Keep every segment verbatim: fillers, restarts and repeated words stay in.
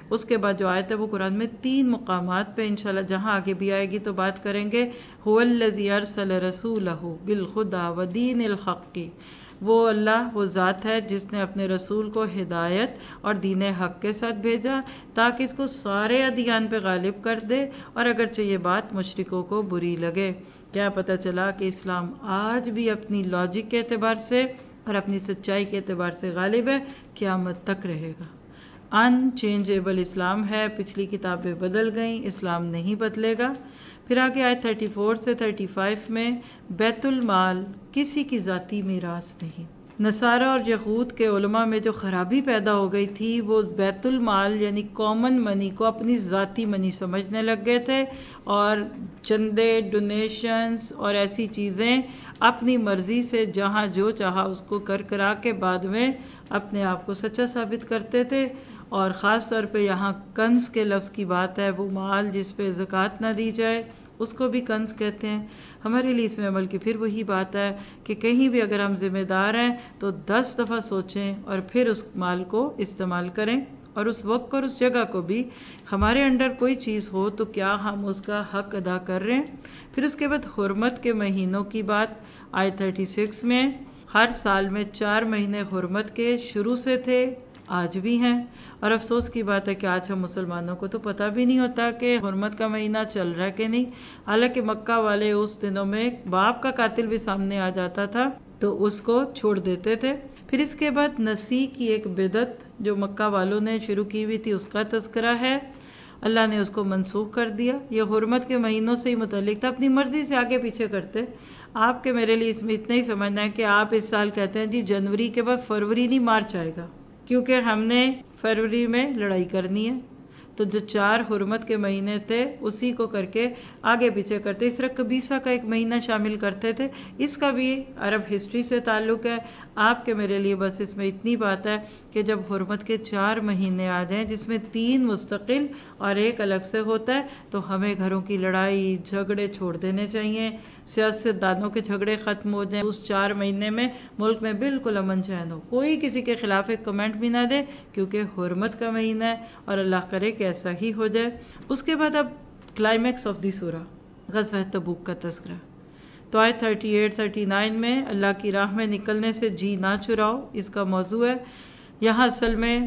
اس کے بعد جو آیت ہے وہ قرآن میں تین مقامات پہ انشاءاللہ جہاں آگے بھی آئے گی تو بات کریں گے. هو الذی ارسل رسولہ بالہدی ودین الحق، وہ اللہ وہ ذات ہے جس نے اپنے رسول کو ہدایت اور دین حق کے ساتھ بھیجا تاکہ اس کو سارے ادیان پہ غالب کر دے. اور اگرچہ یہ بات مشرکوں کو بری لگے، کیا پتہ چلا کہ اسلام آج بھی اپنی لاجک کے اعتبار سے اور اپنی سچائی کے اعتبار سے غالب ہے، قیامت تک رہے گا. ان چینجیبل اسلام ہے، پچھلی کتابیں بدل گئیں، اسلام نہیں بدلے گا. پھر آگے آئے چوتیس سے پینتیس میں بیت المال کسی کی ذاتی میراث نہیں. نصارہ اور یہود کے علماء میں جو خرابی پیدا ہو گئی تھی وہ بیت المال یعنی کامن منی کو اپنی ذاتی منی سمجھنے لگ گئے تھے، اور چندے ڈونیشنز اور ایسی چیزیں اپنی مرضی سے جہاں جو چاہا اس کو کر کرا کے بعد میں اپنے آپ کو سچا ثابت کرتے تھے. اور خاص طور پہ یہاں کنز کے لفظ کی بات ہے، وہ مال جس پہ زکوٰۃ نہ دی جائے اس کو بھی کنز کہتے ہیں. ہمارے لیے اس میں عمل کی پھر وہی بات ہے کہ کہیں بھی اگر ہم ذمہ دار ہیں تو دس دفعہ سوچیں اور پھر اس مال کو استعمال کریں، اور اس وقت اور اس جگہ کو بھی ہمارے انڈر کوئی چیز ہو تو کیا ہم اس کا حق ادا کر رہے ہیں. پھر اس کے بعد حرمت کے مہینوں کی بات آئے چھتیس میں. ہر سال میں چار مہینے حرمت کے شروع سے تھے، آج بھی ہیں. اور افسوس کی بات ہے کہ آج ہم مسلمانوں کو تو پتہ بھی نہیں ہوتا کہ حرمت کا مہینہ چل رہا ہے کہ نہیں. حالانکہ مکہ والے اس دنوں میں باپ کا قاتل بھی سامنے آ جاتا تھا تو اس کو چھوڑ دیتے تھے. پھر اس کے بعد نسی کی ایک بدعت جو مکہ والوں نے شروع کی ہوئی تھی اس کا تذکرہ ہے. اللہ نے اس کو منسوخ کر دیا. یہ حرمت کے مہینوں سے ہی متعلق تھا، اپنی مرضی سے آگے پیچھے کرتے. آپ کے میرے لیے اس میں اتنا ہی سمجھنا ہے کہ آپ اس سال کہتے ہیں جی جنوری کے بعد فروری نہیں مارچ آئے گا، کیونکہ ہم نے فروری میں لڑائی کرنی ہے. تو جو چار حرمت کے مہینے تھے اسی کو کر کے آگے پیچھے کرتے. اس طرح کبیسہ کا ایک مہینہ شامل کرتے تھے، اس کا بھی عرب ہسٹری سے تعلق ہے. آپ کے میرے لیے بس اس میں اتنی بات ہے کہ جب حرمت کے چار مہینے آ جائیں جس میں تین مستقل اور ایک الگ سے ہوتا ہے تو ہمیں گھروں کی لڑائی جھگڑے چھوڑ دینے چاہیے، سیاست دانوں کے جھگڑے ختم ہو جائیں. اس چار مہینے میں ملک میں بالکل امن چین ہو، کوئی کسی کے خلاف ایک کمنٹ بھی نہ دے، کیونکہ حرمت کا مہینہ ہے اور اللہ کرے کہ ایسا ہی ہو جائے. اس کے بعد اب کلائمیکس آف دی سورہ غزوہ تبوک کا تذکرہ. تو آئے اڑتیس انتیس میں اللہ کی راہ میں نکلنے سے جی نہ چراؤ، اس کا موضوع ہے. یہاں اصل میں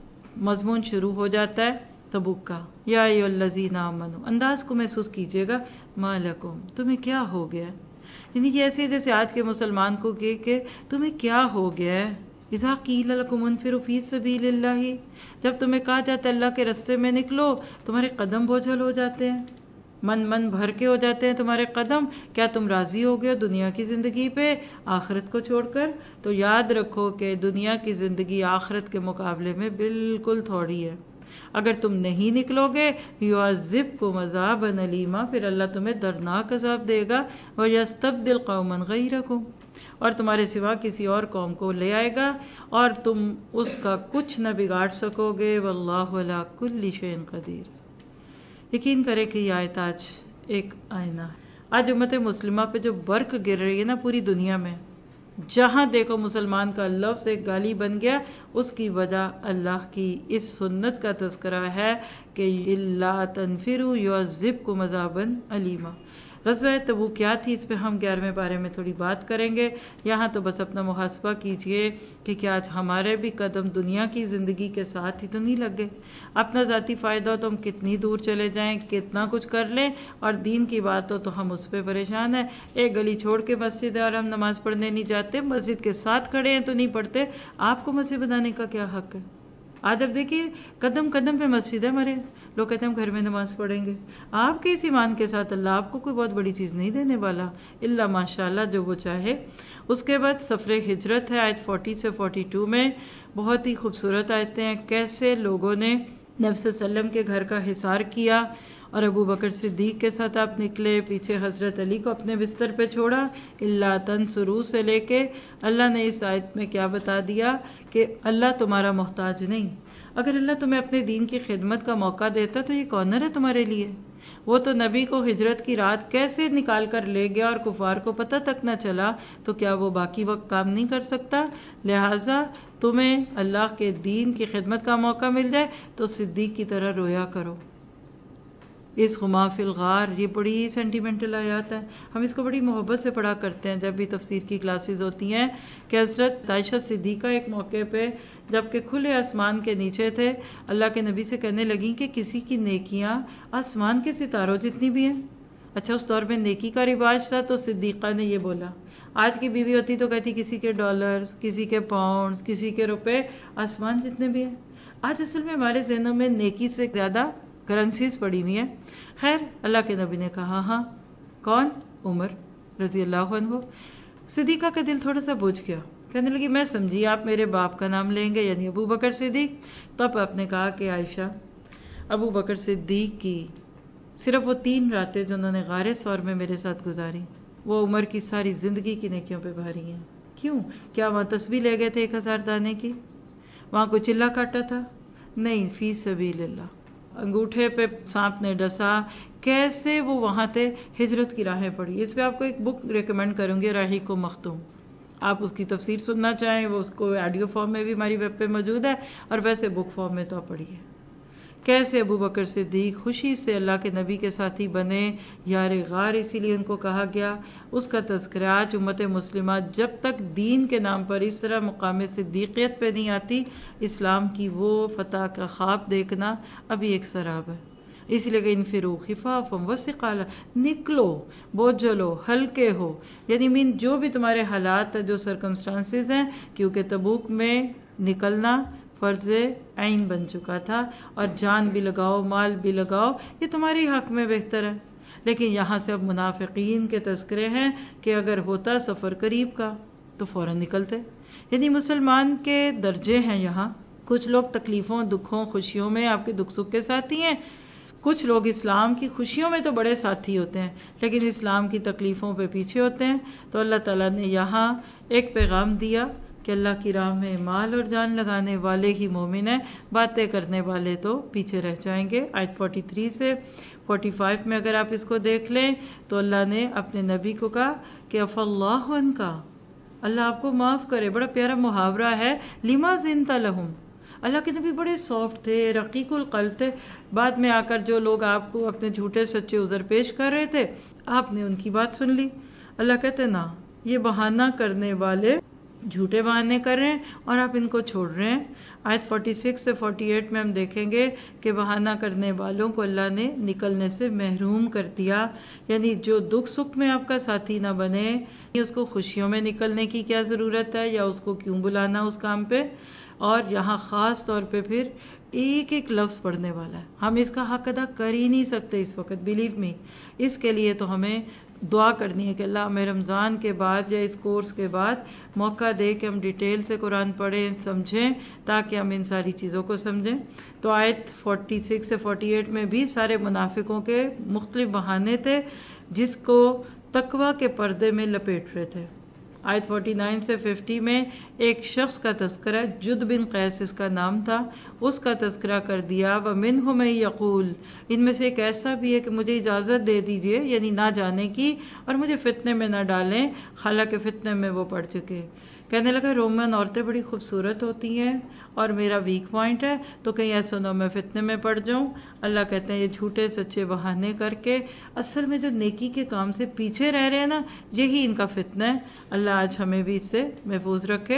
مضمون شروع ہو جاتا ہے تبوک کا. یا ایھا الذین آمنوا، انداز کو محسوس کیجئے گا، ما لکم تمہیں کیا ہو گیا. یعنی کہ ایسے جیسے آج کے مسلمان کو کہ کہ تمہیں کیا ہو گیا ہے. اذا قیل لکم انفروا فی سبیل اللہ، جب تمہیں کہا جاتا ہے اللہ کے راستے میں نکلو تمہارے قدم بوجھل ہو جاتے ہیں، من من بھر کے ہو جاتے ہیں تمہارے قدم. کیا تم راضی ہو گئے دنیا کی زندگی پہ آخرت کو چھوڑ کر؟ تو یاد رکھو کہ دنیا کی زندگی آخرت کے مقابلے میں بالکل تھوڑی ہے. اگر تم نہیں نکلو گے یعذبکم عذابا الیما، پھر اللہ تمہیں دردناک عذاب دے گا. ویستبدل قوما غیرکم، اور تمہارے سوا کسی اور قوم کو لے آئے گا اور تم اس کا کچھ نہ بگاڑ سکو گے. واللہ علی کل شیء قدیر. یقین کرے کہ یہ آیت آج ایک آئینہ ہے. آج امت مسلمہ پہ جو برق گر رہی ہے نا پوری دنیا میں، جہاں دیکھو مسلمان کا لفظ ایک گالی بن گیا، اس کی وجہ اللہ کی اس سنت کا تذکرہ ہے کہ الا تنفروا یعذبکم عذابا الیما. غزوہ تبوک کیا تھی اس پہ ہم گیارہویں بارے میں تھوڑی بات کریں گے. یہاں تو بس اپنا محاسبہ کیجئے کہ کیا آج ہمارے بھی قدم دنیا کی زندگی کے ساتھ ہی تو نہیں لگے. اپنا ذاتی فائدہ ہو تو ہم کتنی دور چلے جائیں، کتنا کچھ کر لیں، اور دین کی بات ہو تو ہم اس پہ پریشان ہیں. ایک گلی چھوڑ کے مسجد ہے اور ہم نماز پڑھنے نہیں جاتے، مسجد کے ساتھ کھڑے ہیں تو نہیں پڑھتے. آپ کو مسجد بنانے کا کیا حق ہے؟ آج اب دیکھیے قدم قدم پہ مسجد ہے ہمارے، لوگ کہتے ہیں ہم گھر میں نماز پڑھیں گے. آپ کے اس ایمان کے ساتھ اللہ آپ کو کوئی بہت بڑی چیز نہیں دینے والا، الا ماشاء اللہ جو وہ چاہے. اس کے بعد سفر ہجرت ہے آیت چالیس سے بالیس میں. بہت ہی خوبصورت آیتیں ہیں، کیسے لوگوں نے نبی صلی اللہ علیہ وسلم کے گھر کا حصار کیا اور ابو بکر صدیق کے ساتھ آپ نکلے، پیچھے حضرت علی کو اپنے بستر پہ چھوڑا. الا تنصروا سے لے کے اللہ نے اس آیت میں کیا بتا دیا کہ اللہ تمہارا محتاج نہیں. اگر اللہ تمہیں اپنے دین کی خدمت کا موقع دیتا تو یہ کارنر ہے تمہارے لیے. وہ تو نبی کو ہجرت کی رات کیسے نکال کر لے گیا اور کفار کو پتہ تک نہ چلا، تو کیا وہ باقی وقت کام نہیں کر سکتا؟ لہٰذا تمہیں اللہ کے دین کی خدمت کا موقع مل جائے تو صدیق کی طرح رویا کرو. اس غما فی الغار، یہ بڑی سینٹیمنٹل آیات ہے. ہم اس کو بڑی محبت سے پڑھا کرتے ہیں جب بھی تفسیر کی کلاسز ہوتی ہیں کہ حضرت عائشہ صدیقہ ایک موقع پہ جب کہ کھلے آسمان کے نیچے تھے، اللہ کے نبی سے کہنے لگیں کہ کسی کی نیکیاں آسمان کے ستاروں جتنی بھی ہیں. اچھا، اس دور میں نیکی کا رواج تھا تو صدیقہ نے یہ بولا. آج کی بیوی ہوتی تو کہتی کسی کے ڈالرز، کسی کے پاؤنڈز، کسی کے روپے آسمان جتنے بھی ہیں. آج اصل میں ہمارے ذہنوں میں نیکی سے زیادہ کرنسیز پڑی ہوئی ہیں. خیر، اللہ کے نبی نے کہا ہاں. کون؟ عمر رضی اللہ عنہ. صدیقہ کا دل تھوڑا سا بجھ گیا، کہنے لگی میں سمجھی آپ میرے باپ کا نام لیں گے، یعنی ابو بکر صدیق. تب آپ نے کہا کہ عائشہ، ابو بکر صدیق کی صرف وہ تین راتیں جو انہوں نے غار ثور میں میرے ساتھ گزاری، وہ عمر کی ساری زندگی کی نیکیوں پہ بھاری ہیں. کیوں؟ کیا وہاں تسبیح لے گئے تھے ایک ہزار دانے کی؟ وہاں کوئی چلا کاٹا تھا؟ نہیں، فی سبیل اللہ. انگوٹھے پہ سانپ نے ڈسا، کیسے وہ وہاں تھے، ہجرت کی راہیں پڑھی. اس پہ آپ کو ایک بک ریکمینڈ کروں گی، رحیق و مختوم. آپ اس کی تفسیر سننا چاہیں، وہ اس کو آڈیو فارم میں بھی ہماری ویب پہ موجود ہے، اور ویسے بک فارم میں تو آپ پڑھیے. کیسے ابو بکر صدیق خوشی سے اللہ کے نبی کے ساتھی بنے، یار غار اسی لیے ان کو کہا گیا. اس کا تذکرہ آج امت مسلمہ جب تک دین کے نام پر اس طرح مقام صدیقیت پہ نہیں آتی، اسلام کی وہ فتح کا خواب دیکھنا ابھی ایک سراب ہے. اس لیے کہ انفروا خفافا وثقالا، نکلو بوجھلو ہلکے ہو، یعنی مین جو بھی تمہارے حالات جو سرکمسٹانسز ہیں، کیونکہ تبوک میں نکلنا فرض عین بن چکا تھا، اور جان بھی لگاؤ مال بھی لگاؤ، یہ تمہاری حق میں بہتر ہے. لیکن یہاں سے اب منافقین کے تذکرے ہیں کہ اگر ہوتا سفر قریب کا تو فوراً نکلتے. یعنی مسلمان کے درجے ہیں یہاں. کچھ لوگ تکلیفوں، دکھوں، خوشیوں میں آپ کے دکھ سکھ کے ساتھی ہیں. کچھ لوگ اسلام کی خوشیوں میں تو بڑے ساتھی ہوتے ہیں لیکن اسلام کی تکلیفوں پہ پیچھے ہوتے ہیں. تو اللہ تعالیٰ نے یہاں ایک پیغام دیا کہ اللہ کی راہ میں مال اور جان لگانے والے ہی مومن ہیں، باتیں کرنے والے تو پیچھے رہ جائیں گے. آیت تینتالیس سے پینتالیس میں اگر آپ اس کو دیکھ لیں تو اللہ نے اپنے نبی کو کہا کہ عفا اللہ عنک، اللہ آپ کو معاف کرے. بڑا پیارا محاورہ ہے، لما زنت لہم. اللہ کے نبی بڑے سافٹ تھے، رقیق القلب تھے. بعد میں آ کر جو لوگ آپ کو اپنے جھوٹے سچے عذر پیش کر رہے تھے، آپ نے ان کی بات سن لی. اللہ کہتے نا، یہ بہانہ کرنے والے جھوٹے بہانے کر رہے ہیں اور آپ ان کو چھوڑ رہے ہیں. آیت چھیالیس سے اڑتالیس میں ہم دیکھیں گے کہ بہانہ کرنے والوں کو اللہ نے نکلنے سے محروم کر دیا. یعنی جو دکھ سکھ میں آپ کا ساتھی نہ بنے، اس کو خوشیوں میں نکلنے کی کیا ضرورت ہے، یا اس کو کیوں بلانا اس کام پہ. اور یہاں خاص طور پہ پھر ایک ایک لفظ پڑھنے والا ہے. ہم اس کا حق ادا کر ہی نہیں سکتے اس وقت، بلیو می. اس کے لیے تو ہمیں دعا کرنی ہے کہ اللہ ہمیں رمضان کے بعد یا اس کورس کے بعد موقع دے کہ ہم ڈیٹیل سے قرآن پڑھیں، سمجھیں، تاکہ ہم ان ساری چیزوں کو سمجھیں. تو آیت چھیالیس سے اڑتالیس میں بھی سارے منافقوں کے مختلف بہانے تھے جس کو تقوی کے پردے میں لپیٹ رہے تھے. آیت انچاس سے پچاس میں ایک شخص کا تذکرہ، جد بن قیس اس کا نام تھا، اس کا تذکرہ کر دیا. وَمِنْهُ مَن يَقُولُ، ان میں سے ایک ایسا بھی ہے کہ مجھے اجازت دے دیجئے، یعنی نہ جانے کی، اور مجھے فتنے میں نہ ڈالیں، حالانکہ فتنے میں وہ پڑ چکے. کہنے لگا رومن عورتیں بڑی خوبصورت ہوتی ہیں اور میرا ویک پوائنٹ ہے، تو کہیں ایسا نہ میں فتنے میں پڑ جاؤں. اللہ کہتے ہیں یہ جھوٹے سچے بہانے کر کے اصل میں جو نیکی کے کام سے پیچھے رہ رہے ہیں نا، یہی ان کا فتنہ ہے. اللہ آج ہمیں بھی اس سے محفوظ رکھے.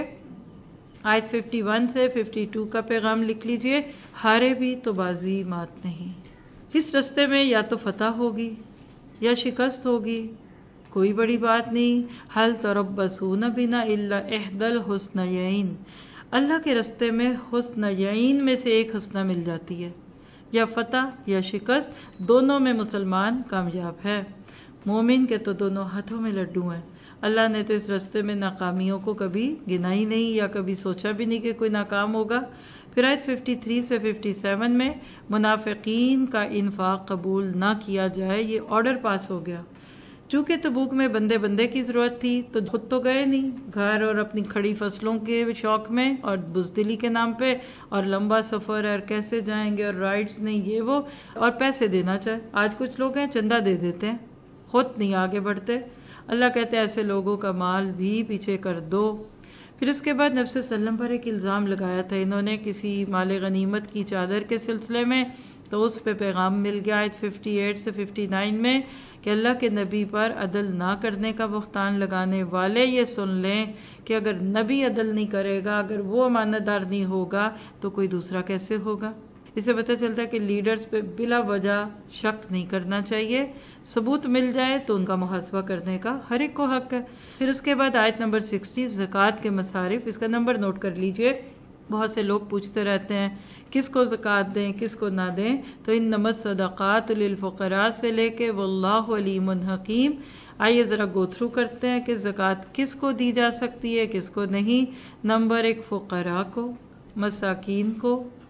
آیت اون سے باون کا پیغام لکھ لیجئے. ہارے بھی تو بازی مات نہیں. اس رستے میں یا تو فتح ہوگی یا شکست ہوگی، کوئی بڑی بات نہیں. حل تربصون بنا الا احدى الحسنیین. اللہ کے رستے میں حسنیین میں سے ایک حسنہ مل جاتی ہے، یا فتح یا شکست، دونوں میں مسلمان کامیاب ہے. مومن کے تو دونوں ہاتھوں میں لڈو ہیں. اللہ نے تو اس رستے میں ناکامیوں کو کبھی گنا ہی نہیں، یا کبھی سوچا بھی نہیں کہ کوئی ناکام ہوگا. پھر آیت ترپن سے سیون میں منافقین کا انفاق قبول نہ کیا جائے، یہ آرڈر پاس ہو گیا چونکہ تبوک میں بندے بندے کی ضرورت تھی تو خود تو گئے نہیں، گھر اور اپنی کھڑی فصلوں کے شوق میں اور بزدلی کے نام پہ، اور لمبا سفر اور کیسے جائیں گے اور رائڈز نہیں یہ وہ، اور پیسے دینا چاہے۔ آج کچھ لوگ ہیں چندہ دے دیتے ہیں، خود نہیں آگے بڑھتے۔ اللہ کہتے ہیں ایسے لوگوں کا مال بھی پیچھے کر دو۔ پھر اس کے بعد نبی صلی اللہ علیہ وسلم پر ایک الزام لگایا تھا انہوں نے کسی مال غنیمت کی چادر کے سلسلے میں، تو اس پہ پیغام مل گیا آیت اٹھاون سے اٹھاون میں کہ اللہ کے نبی پر عدل نہ کرنے کا بہتان لگانے والے یہ سن لیں کہ اگر نبی عدل نہیں کرے گا، اگر وہ امانت دار نہیں ہوگا تو کوئی دوسرا کیسے ہوگا۔ اس سے پتہ چلتا ہے کہ لیڈرز پہ بلا وجہ شک نہیں کرنا چاہیے، ثبوت مل جائے تو ان کا محاسبہ کرنے کا ہر ایک کو حق ہے۔ پھر اس کے بعد آیت نمبر ساٹھ زکوٰۃ کے مصارف، اس کا نمبر نوٹ کر لیجئے۔ بہت سے لوگ پوچھتے رہتے ہیں کس کو زکوٰۃ دیں کس کو نہ دیں، تو انما الصدقات للفقراء سے لے کے واللہ علیم حکیم۔ آئیے ذرا گو تھرو کرتے ہیں کہ زکوٰۃ کس کو دی جا سکتی ہے کس کو نہیں۔ نمبر ایک فقراء کو، مساکین کو،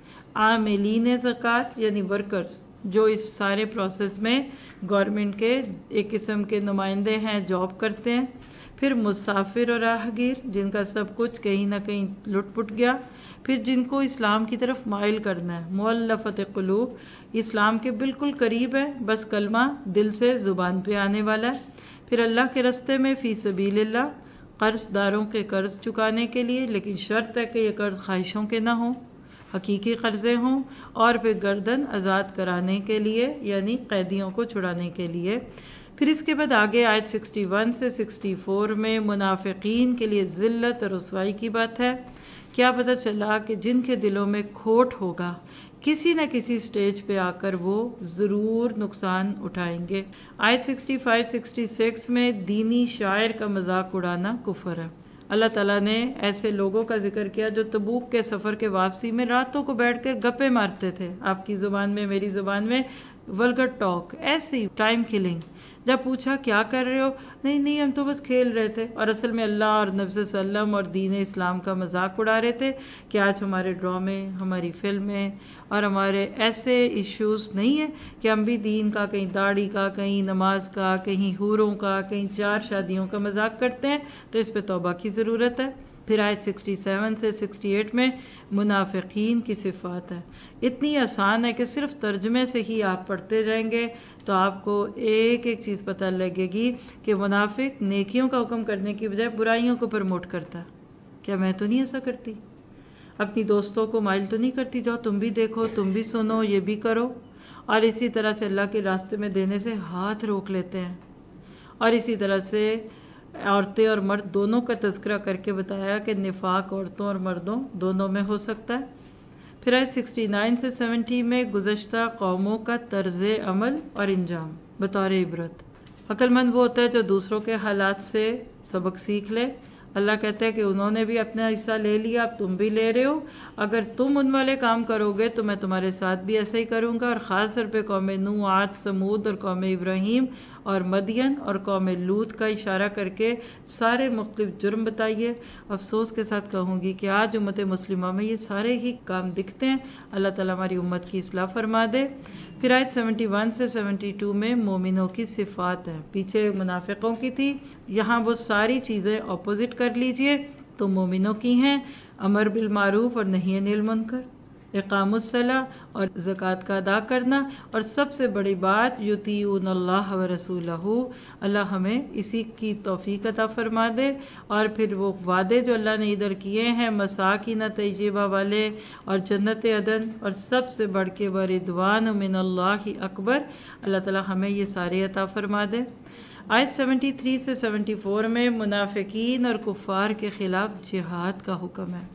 عاملین زکوٰۃ یعنی ورکرز جو اس سارے پروسیس میں گورنمنٹ کے ایک قسم کے نمائندے ہیں، جاب کرتے ہیں۔ پھر مسافر اور راہگیر جن کا سب کچھ کہیں نہ کہیں لٹ پٹ گیا۔ پھر جن کو اسلام کی طرف مائل کرنا ہے، مؤلفۃ قلوب، اسلام کے بالکل قریب ہے، بس کلمہ دل سے زبان پہ آنے والا ہے۔ پھر اللہ کے راستے میں فی سبیل اللہ، قرض داروں کے قرض چکانے کے لیے، لیکن شرط ہے کہ یہ قرض خواہشوں کے نہ ہوں، حقیقی قرضے ہوں۔ اور پھر گردن آزاد کرانے کے لیے یعنی قیدیوں کو چھڑانے کے لیے۔ پھر اس کے بعد آگے آیت اکسٹھ سے چوالیس میں منافقین کے لیے ذلت اور رسوائی کی بات ہے۔ کیا پتہ چلا کہ جن کے دلوں میں کھوٹ ہوگا کسی نہ کسی سٹیج پہ آ کر وہ ضرور نقصان اٹھائیں گے۔ آیت پچاس چھیاسٹھ میں دینی شاعر کا مذاق اڑانا کفر ہے۔ اللہ تعالیٰ نے ایسے لوگوں کا ذکر کیا جو تبوک کے سفر کے واپسی میں راتوں کو بیٹھ کر گپے مارتے تھے، آپ کی زبان میں میری زبان میں vulgar talk, such time killing. جب پوچھا کیا کر رہے ہو، نہیں نہیں ہم تو بس کھیل رہے تھے، اور اصل میں اللہ اور نبی صلی اللہ علیہ وسلم اور دین اسلام کا مذاق اڑا رہے تھے کہ آج ہمارے ڈرامے، ہماری فلمیں اور ہمارے ایسے ایشوز نہیں ہیں کہ ہم بھی دین کا، کہیں داڑھی کا، کہیں نماز کا، کہیں حوروں کا، کہیں چار شادیوں کا مذاق کرتے ہیں، تو اس پہ توبہ کی ضرورت ہے۔ پھر آیت سکسٹی سیون سے سکسٹی ایٹ میں منافقین کی صفات ہے، اتنی آسان ہے کہ صرف ترجمے سے ہی آپ پڑھتے جائیں گے تو آپ کو ایک ایک چیز پتہ لگے گی کہ منافق نیکیوں کا حکم کرنے کی بجائے برائیوں کو پروموٹ کرتا ہے۔ کیا میں تو نہیں ایسا کرتی؟ اپنی دوستوں کو مائل تو نہیں کرتی جاؤ تم بھی دیکھو، تم بھی سنو، یہ بھی کرو، اور اسی طرح سے اللہ کے راستے میں دینے سے ہاتھ روک لیتے ہیں۔ اور اسی طرح سے عورتیں اور مرد دونوں کا تذکرہ کر کے بتایا کہ نفاق عورتوں اور مردوں دونوں میں ہو سکتا ہے۔ پھر آیت سکسٹی نائن سے سیونٹی میں گزشتہ قوموں کا طرز عمل اور انجام بطور عبرت۔ عقل مند وہ ہوتا ہے جو دوسروں کے حالات سے سبق سیکھ لے۔ اللہ کہتا ہے کہ انہوں نے بھی اپنا حصہ لے لیا، اب تم بھی لے رہے ہو، اگر تم ان والے کام کرو گے تو میں تمہارے ساتھ بھی ایسا ہی کروں گا۔ اور خاص طور پہ قوم نوح، عاد، سمود اور قوم ابراہیم اور مدین اور قوم لوط کا اشارہ کر کے سارے مختلف جرم بتائیے۔ افسوس کے ساتھ کہوں گی کہ آج امت مسلمہ میں یہ سارے ہی کام دکھتے ہیں۔ اللہ تعالیٰ ہماری امت کی اصلاح فرما دے۔ پھر آیت سیونٹی ون سے سیونٹی ٹو میں مومنوں کی صفات ہے، پیچھے منافقوں کی تھی، یہاں وہ ساری چیزیں اپوزٹ کر لیجئے تو مومنوں کی ہیں: امر بالمعروف اور نہی عن المنکر، اقام الصلاۃ اور زکوٰۃ کا ادا کرنا، اور سب سے بڑی بات یطیعون اللہ و رسولہ، اللہ ہمیں اسی کی توفیق عطا فرما دے۔ اور پھر وہ وعدے جو اللہ نے ادھر کیے ہیں مساکین طیبہ والے اور جنت عدن، اور سب سے بڑھ کے ورضوان من اللہ اکبر، اللہ تعالی ہمیں یہ سارے عطا فرما دے۔ آیت سیونٹی تھری سے سیونٹی فور میں منافقین اور کفار کے خلاف جہاد کا حکم ہے۔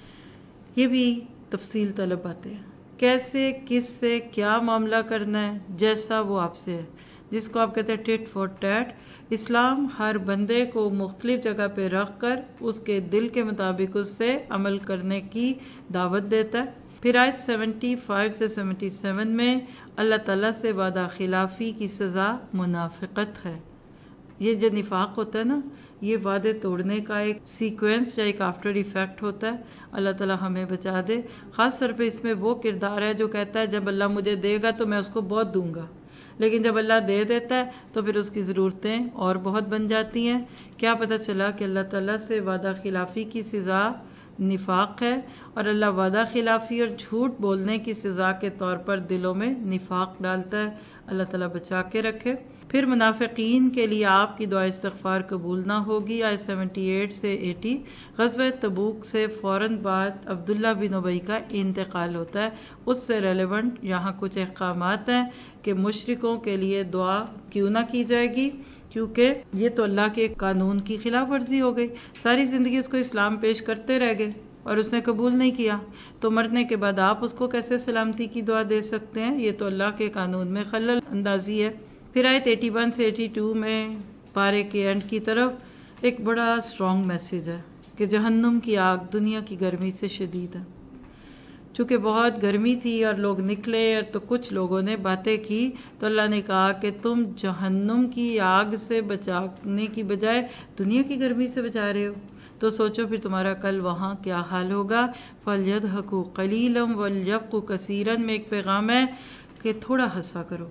یہ بھی تفصیل طلب باتیں ہیں، کیسے کس سے کیا معاملہ کرنا ہے، جیسا وہ آپ سے ہے، جس کو آپ کہتے ہیں ٹٹ فور ٹیٹ۔ اسلام ہر بندے کو مختلف جگہ پہ رکھ کر اس کے دل کے مطابق اس سے عمل کرنے کی دعوت دیتا ہے۔ پھر آیت سیونٹی فائیو سے سیونٹی سیون میں اللہ تعالیٰ سے وعدہ خلافی کی سزا منافقت ہے۔ یہ جو نفاق ہوتا ہے نا، یہ وعدے توڑنے کا ایک سیکوینس یا ایک آفٹر ایفیکٹ ہوتا ہے۔ اللہ تعالیٰ ہمیں بچا دے۔ خاص طور پہ اس میں وہ کردار ہے جو کہتا ہے جب اللہ مجھے دے گا تو میں اس کو بہت دوں گا، لیکن جب اللہ دے دیتا ہے تو پھر اس کی ضرورتیں اور بہت بن جاتی ہیں۔ کیا پتہ چلا کہ اللہ تعالیٰ سے وعدہ خلافی کی سزا نفاق ہے، اور اللہ وعدہ خلافی اور جھوٹ بولنے کی سزا کے طور پر دلوں میں نفاق ڈالتا ہے۔ اللہ تعالیٰ بچا کے رکھے۔ پھر منافقین کے لیے آپ کی دعا استغفار قبول نہ ہوگی، آئے سیونٹی ایٹ سے ایٹی۔ غزوہ تبوک سے فوراً بعد عبداللہ بن ابی کا انتقال ہوتا ہے۔ اس سے ریلیونٹ یہاں کچھ احکامات ہیں کہ مشرکوں کے لیے دعا کیوں نہ کی جائے گی، کیونکہ یہ تو اللہ کے قانون کی خلاف ورزی ہو گئی۔ ساری زندگی اس کو اسلام پیش کرتے رہ گئے اور اس نے قبول نہیں کیا، تو مرنے کے بعد آپ اس کو کیسے سلامتی کی دعا دے سکتے ہیں؟ یہ تو اللہ کے قانون میں خلل اندازی ہے۔ پھر آیت ایٹی ون سے ایٹی ٹو میں پارے کے اینڈ کی طرف ایک بڑا اسٹرانگ میسیج ہے کہ جہنم کی آگ دنیا کی گرمی سے شدید ہے۔ چونکہ بہت گرمی تھی اور لوگ نکلے اور تو کچھ لوگوں نے باتیں کی، تو اللہ نے کہا کہ تم جہنم کی آگ سے بچانے کی بجائے دنیا کی گرمی سے بچا رہے ہو، تو سوچو پھر تمہارا کل وہاں کیا حال ہوگا۔ فَلْيَضْحَكُوا قَلِيلًا وَلْيَبْكُوا كَثِيرًا میں ایک پیغام ہے کہ تھوڑا ہنسا کرو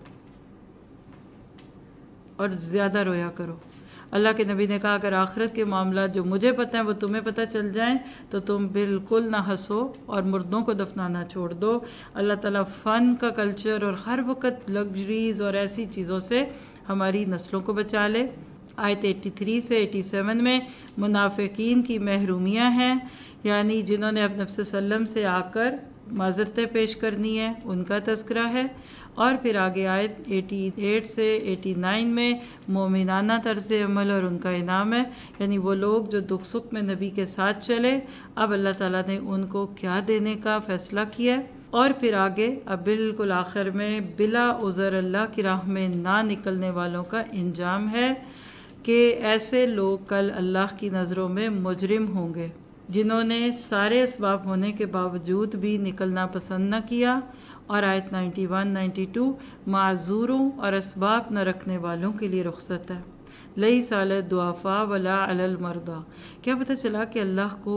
اور زیادہ رویا کرو۔ اللہ کے نبی نے کہا اگر آخرت کے معاملات جو مجھے پتہ ہیں وہ تمہیں پتہ چل جائیں تو تم بالکل نہ ہنسو اور مردوں کو دفنانا چھوڑ دو۔ اللہ تعالیٰ فن کا کلچر اور ہر وقت لگژریز اور ایسی چیزوں سے ہماری نسلوں کو بچا لے۔ آیت ایٹی تھری سے ایٹی سیون میں منافقین کی محرومیاں ہیں، یعنی جنہوں نے اپنے نبی صلی اللہ علیہ وسلم سے آ کر معذرتیں پیش کرنی ہے، ان کا تذکرہ ہے۔ اور پھر آگے آیت ایٹی ایٹ سے ایٹی نائن میں مومنانہ طرز عمل اور ان کا انعام ہے، یعنی وہ لوگ جو دکھ سکھ میں نبی کے ساتھ چلے، اب اللہ تعالیٰ نے ان کو کیا دینے کا فیصلہ کیا ہے۔ اور پھر آگے اب بالکل آخر میں بلا عذر اللہ کی راہ میں نہ نکلنے والوں کا انجام ہے کہ ایسے لوگ کل اللہ کی نظروں میں مجرم ہوں گے جنہوں نے سارے اسباب ہونے کے باوجود بھی نکلنا پسند نہ کیا۔ اور آیت نائنٹی ون نائنٹی ٹو معذوروں اور اسباب نہ رکھنے والوں کے لیے رخصت ہے۔ لیس علی الضعفاء ولا علی المرضى۔ کیا پتہ چلا کہ اللہ کو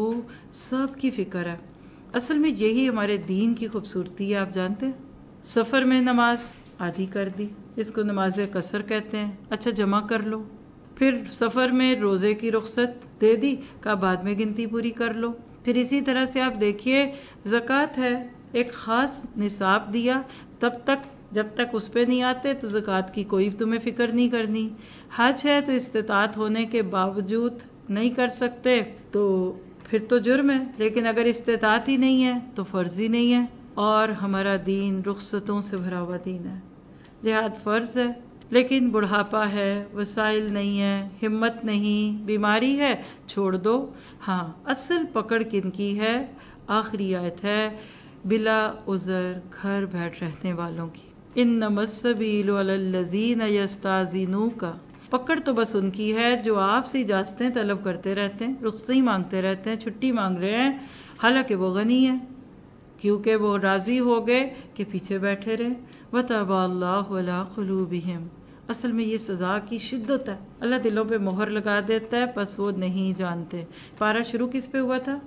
سب کی فکر ہے۔ اصل میں یہی ہمارے دین کی خوبصورتی ہے، آپ جانتے ہیں۔ سفر میں نماز آدھی کر دی، اس کو نماز قصر کہتے ہیں، اچھا جمع کر لو۔ پھر سفر میں روزے کی رخصت دے دی، کا بعد میں گنتی پوری کر لو۔ پھر اسی طرح سے آپ دیکھیے زکوٰۃ ہے، ایک خاص نصاب دیا، تب تک جب تک اس پہ نہیں آتے تو زکوٰۃ کی کوئی تمہیں فکر نہیں کرنی۔ حج ہے تو استطاعت ہونے کے باوجود نہیں کر سکتے تو پھر تو جرم ہے، لیکن اگر استطاعت ہی نہیں ہے تو فرض ہی نہیں ہے۔ اور ہمارا دین رخصتوں سے بھرا ہوا دین ہے۔ جہاد فرض ہے، لیکن بڑھاپا ہے، وسائل نہیں ہے، ہمت نہیں، بیماری ہے، چھوڑ دو۔ ہاں اصل پکڑ کن کی ہے؟ آخری آیت ہے بلا عذر گھر بیٹھ رہنے والوں کی۔ انما السبیل علی الذین یستاذنوک، پکڑ تو بس ان کی ہے جو آپ سے اجازتیں طلب کرتے رہتے ہیں، رخصتی مانگتے رہتے ہیں، چھٹی مانگ رہے ہیں، حالانکہ وہ غنی ہے، کیونکہ وہ راضی ہو گئے کہ پیچھے بیٹھے رہے۔ وَطَبَعَ اللَّهُ عَلَىٰ قُلُوبِهِمْ، اصل میں یہ سزا کی شدت ہے، اللہ دلوں پہ مہر لگا دیتا ہے، بس وہ نہیں جانتے۔ پارہ شروع کس پہ ہوا تھا؟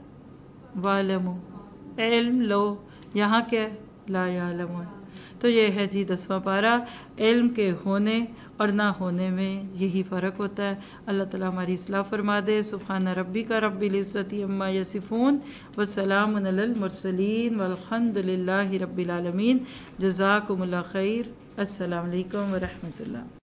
وَاعْلَمُوا، علم لو، یہاں کیا ہے؟ لا یعلمون۔ تو یہ ہے جی دسواں پارہ، علم کے ہونے اور نہ ہونے میں یہی فرق ہوتا ہے۔ اللہ تعالیٰ ہماری اصلاح فرما دے۔ سبحان ربک رب العزت عما یصفون وسلام علی المرسلین والحمد للہ رب العالمین۔ جزاکم اللہ خیر۔ السلام علیکم ورحمۃ اللہ۔